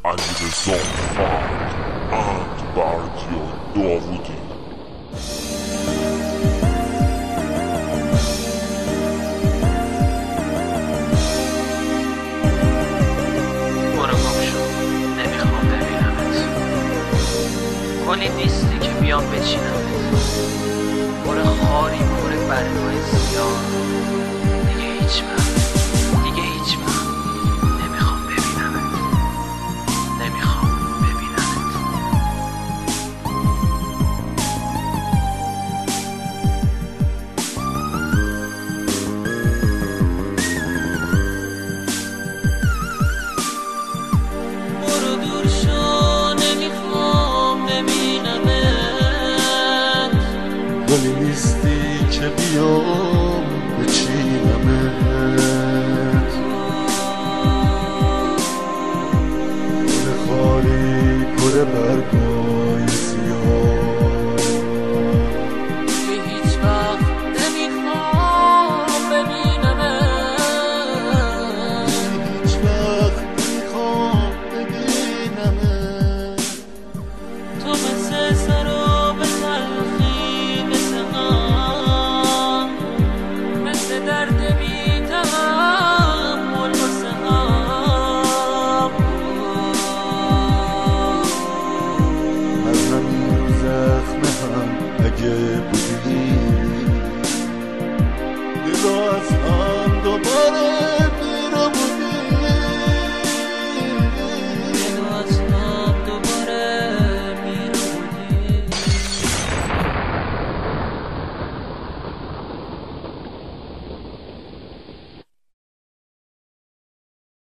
علیرضا فرد اند بردیا داوودی. برو گم شو، نمیخوام ببینمت. کنی نیستی که بیام بچینمت. پر خاری، پر برگای سیاه. دیگه هیچ وقت نمیخوام ببینمت. برو دور شو، نمیخوام ببینمت. کنی نیستی که بیام